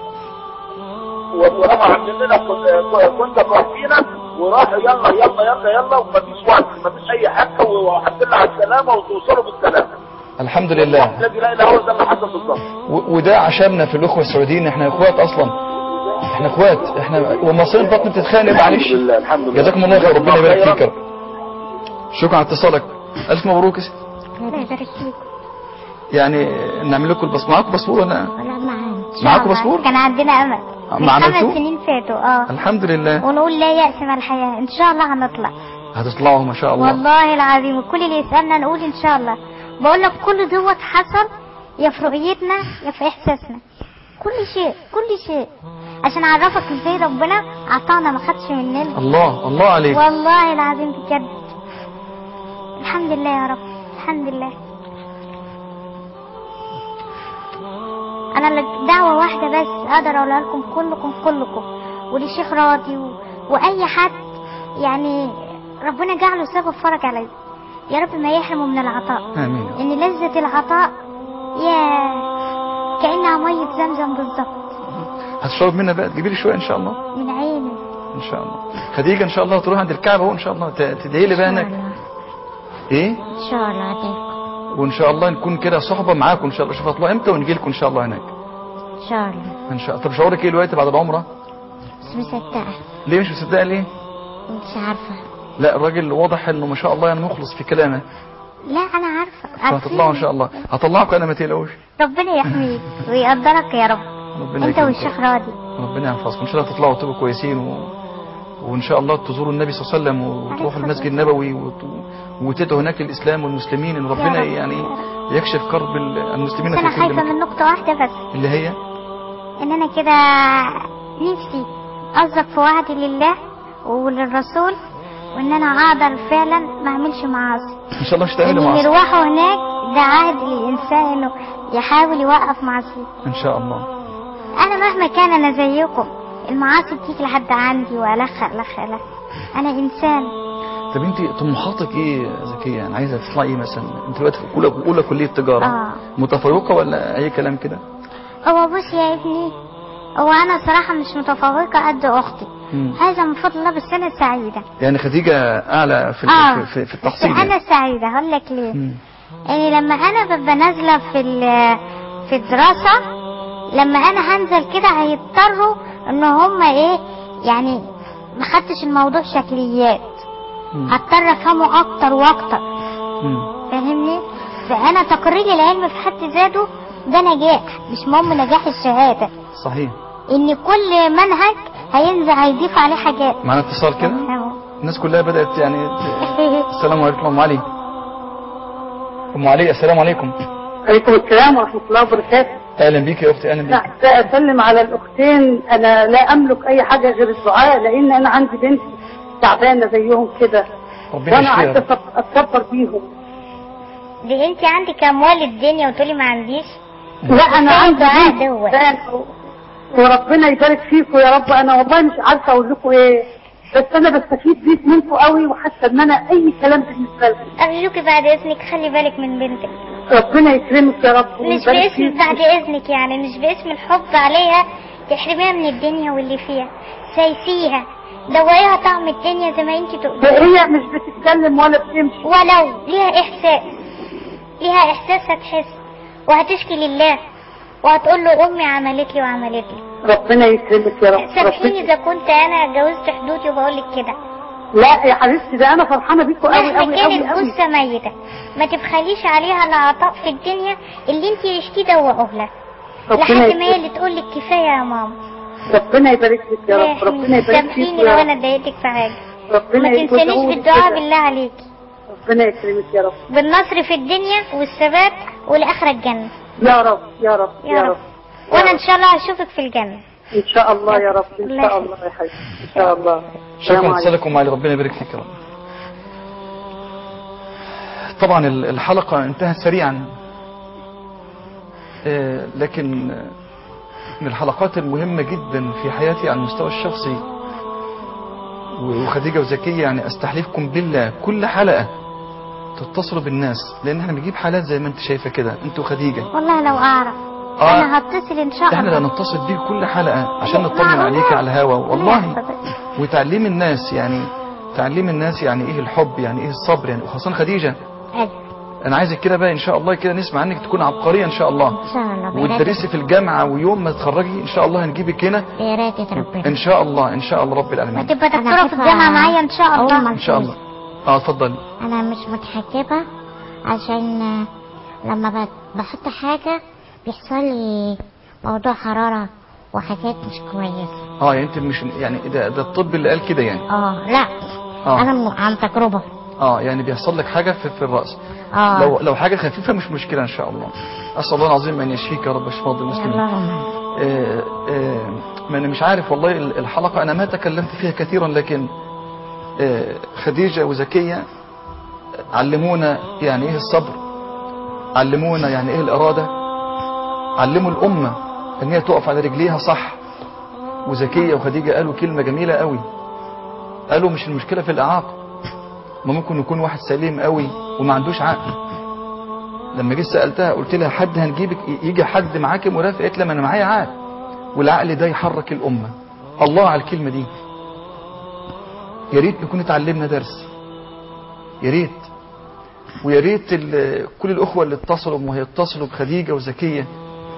ولما عاملين لنا كنت قاعدين وراحوا يلا يلا يلا يلا ومفيش وقت مفيش اي حاجه، وحمد لله على السلامه وتوصلوا بالسلامه. الحمد لله. الذي لا اله الا هو. ده اللي حصل بالظبط. وده عشاننا في الاخوه السعوديين. احنا اخوات اصلا، احنا اخوات. احنا والمصريين بطن بتتخانق معلش. الحمد لله الحمد لله. جزاكم الله خير. ربنا يبارك فيك. شكرا على اتصالك. الف مبروك. الله يبارك فيك. يعني نعمل لكم الباسبور. معاكم باسبور ولا؟ لا معانا. معاكم باسبور؟ كان عندنا امل من خمس سنين فاتوا. اه الحمد لله. ونقول لا يأس مع الحياه. ان شاء الله هنطلع. هتطلعوا ما شاء الله. والله العظيم. وكل اللي يسالنا نقول ان شاء الله. بقول لك كل دوت حصل يا في رؤيتنا يا في احساسنا. كل شيء كل شيء عشان اعرفك ازاي ربنا عطانا ما خدش مننا. الله الله عليك. والله العظيم بجد. الحمد لله يا رب. الحمد لله. انا لك دعوه واحده بس اقدر اقولها لكم كلكم كلكم وللشيخ راضي و... واي حد يعني ربنا جعله سبب فرج عليه. يا رب ما يحرموا من العطاء. امين. ان لذة العطاء يا كأنها مية زمزم بالظبط. هتشرب منها بقى تجيبي لي شويه ان شاء الله. من عيني ان شاء الله. خديجه ان شاء الله تروح عند الكعبه اهو ان شاء الله تدعي لي بقى هناك. ايه ان شاء الله هديكم. وان شاء الله نكون كده صحبه معاكم ان شاء الله. شوف هتطلعوا امتى ونجي لكم ان شاء الله هناك. ان شاء الله. ان شاء الله. طب شعورك ايه دلوقتي بعد العمره؟ مش مصدقة. ليه مش مصدقه ليه؟ مش عارفة. لا الراجل واضح انه ما شاء الله يعني مخلص في كلامه. لا انا عارفه. هتطلعوا ان شاء الله. هطلعكم انا ما تقلقوش. ربنا يحميك ويقدرك يا رب. ربنا انت والشيخ راضي. ربنا يحفظكم ان شاء الله. تطلعوا تبقوا كويسين و... وان شاء الله تزوروا النبي صلى الله عليه وسلم وتروحوا المسجد النبوي وت... وتدعوا هناك للاسلام والمسلمين ان ربنا يعني يكشف كرب المسلمين في كل مكان. انا خايفه من نقطه واحده بس اللي هي ان انا كده نفسي اصدق في وعدي لله وللرسول وان انا اقدر فعلا ما اعملش معاصي. ان شاء الله مش تعملي معاصي. ان مروحه هناك ده عهد للانسان انه يحاول يوقف معاصي. ان شاء الله. انا مهما كان انا زيكم المعاصي بتيجي لحد عندي والخ الخ الخ انا انسان. طب انت طموحاتك ايه يا زكيه؟ يعني عايزه تطلعي ايه مثلا؟ انت دلوقتي في اولى اولى كليه تجاره. آه. متفوقه ولا اي كلام كده؟ هو بص يا ابني هو انا صراحه مش متفوقه قد اختي. مم. هذا من فضل الله بس انا سعيده. يعني خديجه اعلى في آه. في, في التحصيل. انا يعني. سعيده هقول لك ليه. مم. يعني لما انا ببقى نازله في في الدراسه لما انا هنزل كده هيضطروا ان هم ايه يعني ما خدتش الموضوع شكليات. هضطر افهمه اكتر واكتر. فاهمني؟ فانا تقرير العلم في حد ذاته ده نجاح مش مهم نجاح الشهاده. صحيح. ان كل منهج هينزل هيضيف عليه حاجات. معنا اتصال كده. الناس كلها بدات يعني السلام عليكم ام علي. ام علي السلام عليكم. عليكم السلام ورحمه الله وبركاته. اهلا بيك يا اختي. اهلا بيك. اسلم على الاختين. انا لا املك اي حاجه غير الدعاء لان انا عندي بنت تعبانه زيهم كده وانا عايزه اتصبر بيهم. دي انت عندك اموال الدنيا وتقولي ما عنديش؟ لا انا عندي بنت وربنا يبارك فيكم يا رب. انا والله مش عارفه اقول لكم ايه بس انا بستفيد بيك منكم قوي وحاسه ان انا اي كلام بالنسبه لكم. ارجوكي بعد اذنك خلي بالك من بنتك. ربنا يكرمك يا رب. مش باسم بعد اذنك يعني مش باسم الحب عليها تحرميها من الدنيا واللي فيها. سايسيها دوقيها طعم الدنيا زي ما انت تقولي. هي مش بتتكلم ولا بتمشي ولو ليها احساس ليها احساس هتحس وهتشكي لله وهتقول له امي عملت لي وعملت لي. ربنا يكرمك يا رب. سامحيني اذا كنت انا جوزت حدودي وبقول لك كده. لا يا حبيبتي ده انا فرحانه بيكم قوي قوي قوي قوي. كانت جثه ميته ما تبخليش عليها العطاء في الدنيا اللي انت عشتيه دوقوه لها لحد ما هي اللي تقول لك كفايه يا ماما. ربنا يبارك لك يا رب. ربنا يبارك فيك. سامحيني لو انا ضايقتك في حاجه. ربنا ما تنسانيش بالدعاء بالله عليكي. ربنا يكرمك يا رب. بالنصر في الدنيا والثبات والاخره الجنه. يا رب يا رب يا, يا رب. رب. وانا ان شاء الله هشوفك في الجنه. ان شاء الله يا رب. ان شاء الله يا حبيبي ان شاء الله. شكرا لاتصالكم علي. ربنا يبارك فيك يا رب. طبعا الحلقه انتهت سريعا لكن من الحلقات المهمه جدا في حياتي على المستوى الشخصي وخديجه وزكيه يعني استحلفكم بالله كل حلقه تتصلوا بالناس لان احنا بنجيب حالات زي ما انت شايفه كده انت وخديجه. والله لو اعرف آه انا هتصل ان شاء الله. احنا هنتصل بيك كل حلقه عشان نطمن عليك على الهوا والله وتعليم الناس يعني تعليم الناس يعني ايه الحب يعني ايه الصبر يعني وخاصه خديجه. ايوه انا عايزك كده بقى ان شاء الله كده نسمع عنك تكون عبقريه ان شاء الله. ان شاء الله. وتدرسي في الجامعه ويوم ما تتخرجي ان شاء الله هنجيبك هنا. يا ريت ربنا. ان شاء الله ان شاء الله رب العالمين. وتبقى دكتوره في الجامعه معايا ان شاء الله. ان شاء الله. اه اتفضلي. انا مش متحجبه عشان لما بحط حاجه بيحصل لي موضوع حراره وحاجات مش كويسه. اه يعني انت مش يعني ده ده الطب اللي قال كده يعني. اه لا آه. انا عن تجربه. اه يعني بيحصل لك حاجه في, في الراس. اه لو لو حاجه خفيفه مش مشكله ان شاء الله. اسال الله العظيم ان يشفيك يا رب اشفاء المسلمين. اللهم آه آه ما انا مش عارف والله الحلقه انا ما تكلمت فيها كثيرا لكن آه خديجه وزكيه علمونا يعني ايه الصبر. علمونا يعني ايه الاراده. علموا الامه ان هي تقف على رجليها صح. وزكيه وخديجه قالوا كلمه جميله قوي. قالوا مش المشكله في الاعاقه. ما ممكن يكون واحد سليم قوي وما عندوش عقل. لما جيت سالتها قلت لها حد هنجيبك يجي حد معاكي مرافق؟ قالت لي ما انا معايا عقل والعقل ده يحرك الامه. الله على الكلمه دي. يا ريت نكون اتعلمنا درس. يا ريت ويا ريت كل الاخوه اللي اتصلوا وهيتصلوا بخديجه وزكيه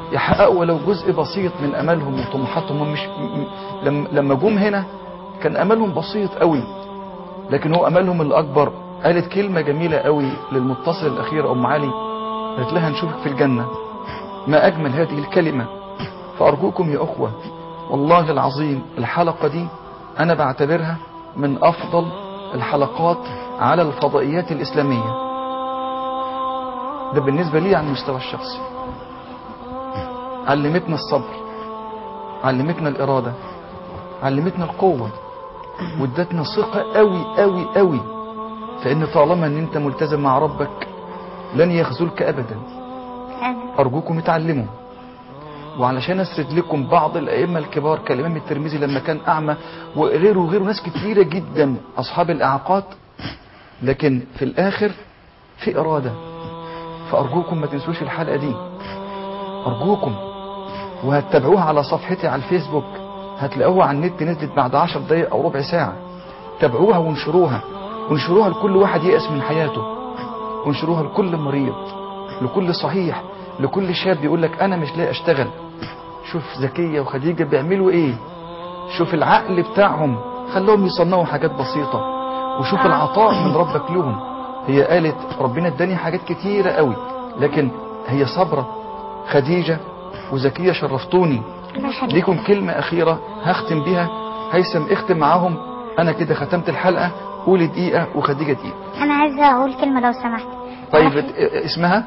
يحققوا ولو جزء بسيط من املهم وطموحاتهم. هم مش م- لما جم هنا كان املهم بسيط قوي، لكن هو املهم الاكبر. قالت كلمة جميلة قوي للمتصل الاخير ام علي، قالت لها نشوفك في الجنة. ما اجمل هذه الكلمة. فارجوكم يا اخوة، والله العظيم الحلقة دي انا بعتبرها من افضل الحلقات على الفضائيات الاسلامية، ده بالنسبة لي على المستوى الشخصي. علمتنا الصبر، علمتنا الارادة، علمتنا القوة، وادتنا ثقة قوي قوي قوي، فان طالما ان انت ملتزم مع ربك لن يخذلك ابدا. ارجوكم اتعلموا. وعلشان اسرد لكم بعض الائمه الكبار كالامام الترمذي لما كان اعمى، وغيره وغيره ناس كتيره جدا اصحاب الاعاقات، لكن في الاخر في اراده. فارجوكم ما تنسوش الحلقه دي، ارجوكم. وهتتابعوها على صفحتي على الفيسبوك، هتلاقوها على النت، نزلت بعد عشر دقايق او ربع ساعه. تابعوها وانشروها، وانشروها لكل واحد يأس من حياته، وانشروها لكل مريض، لكل صحيح، لكل شاب يقول لك انا مش لاقي اشتغل. شوف زكية وخديجة بيعملوا ايه، شوف العقل بتاعهم خلوهم يصنعوا حاجات بسيطة، وشوف العطاء من ربك لهم. هي قالت ربنا اداني حاجات كتيرة قوي، لكن هي صبرة. خديجة وزكية شرفتوني. ليكم كلمة اخيرة هختم بها. هيثم اختم معاهم، انا كده ختمت الحلقة. قولي دقيقة وخديجة دقيقة. انا عايزه اقول كلمه لو سمحت. طيب اسمها؟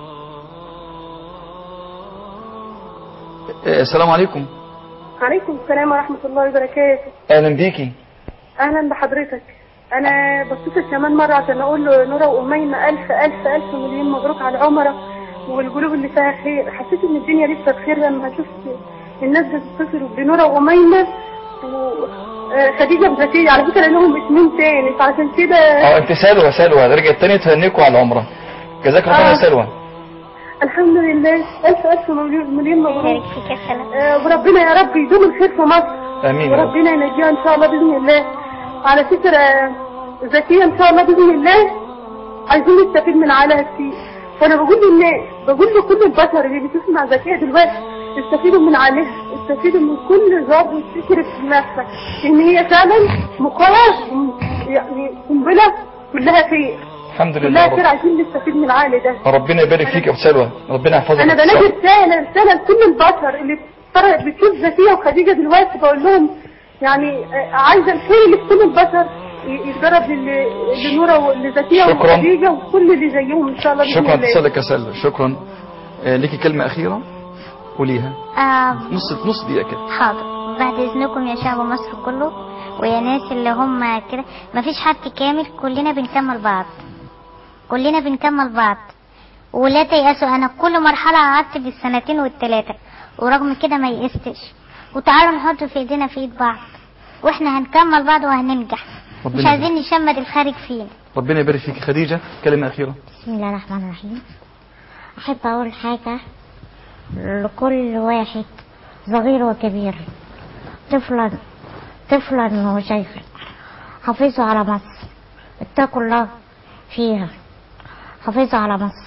السلام عليكم. عليكم السلام ورحمة الله وبركاته. اهلا بيكي. اهلا بحضرتك. انا بصيت كمان مرة عشان اقول له نورة واميمة الف الف الف مليون مبروك على العمرة والقلوب اللي فيها خير. حسيت ان الدنيا لسه بخير لما شفت الناس بتتصل بنورة واميمة وخديجة وزكية، على فكرة لهم اسمين تاني، فعشان كده اه انت سلوى. سلوى رجعت تاني تهنيكوا على العمرة. جزاك الله خير يا سلوى. الحمد لله. الف الف مليون مليون مبروك. آه وربنا يا رب يدوم الخير في مصر. امين. وربنا ينجيها ان شاء الله باذن الله. على فكره زكيه ان شاء الله باذن الله عايزين نستفيد من عقلها كتير. فانا بقول للناس، بقول لكل البشر اللي بتسمع زكيه دلوقتي استفيدوا من عقلها، استفيدوا من كل ذره فكره في نفسك ان هي فعلا مقاومه، يعني قنبله كلها خير. الحمد لله. كلها خير. عايزين نستفيد من العقل ده. ربنا يبارك فيك يا ابو سلوى، ربنا يحفظك. انا بنادي رساله رساله لكل البشر اللي بتشوف زكيه وخديجه دلوقتي، بقول لهم يعني عايزه الخير اللي في كل البشر يتجرب لنوره ولزكيه وخديجه وكل اللي زيهم ان شاء الله. شكرا اتصالك يا سلوى. شكرا. آه ليكي كلمه اخيره قوليها. آه نص نص دقيقه كده. حاضر. بعد اذنكم يا شعب مصر كله ويا ناس اللي هم كده، مفيش حد كامل، كلنا بنكمل بعض، كلنا بنكمل بعض. ولا تيأسوا. انا كل مرحله قعدت بالسنتين والثلاثه، ورغم كده ما يئستش. وتعالوا نحط في ايدينا في ايد بعض، واحنا هنكمل بعض وهننجح. مش عايزين نشمد الخارج فينا. ربنا يبارك فيك. خديجه كلمه اخيره. بسم الله الرحمن الرحيم. احب اقول حاجه لكل واحد صغير وكبير، طفلا طفلا وشيخا، حافظوا على مصر، اتقوا الله فيها، حافظوا على مصر.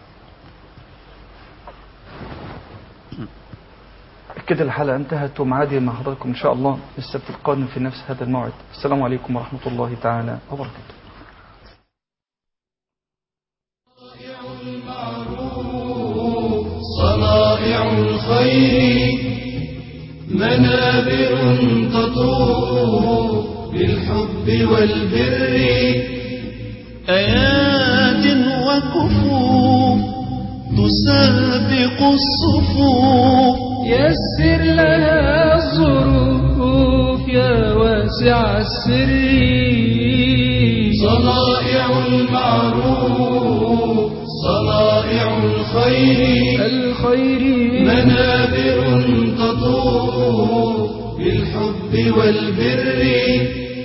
كده الحلقة انتهت، ومعادي مع حضراتكم ان شاء الله السبت القادم في نفس هذا الموعد. السلام عليكم ورحمة الله تعالى وبركاته. صنائع الخير منابر تطوف بالحب والبر، آيات وكفوف تسابق الصفوف. يسر لنا الظروف يا واسع السر، صنائع المعروف صنائع الخير الخير منابر تطوف بالحب والبر.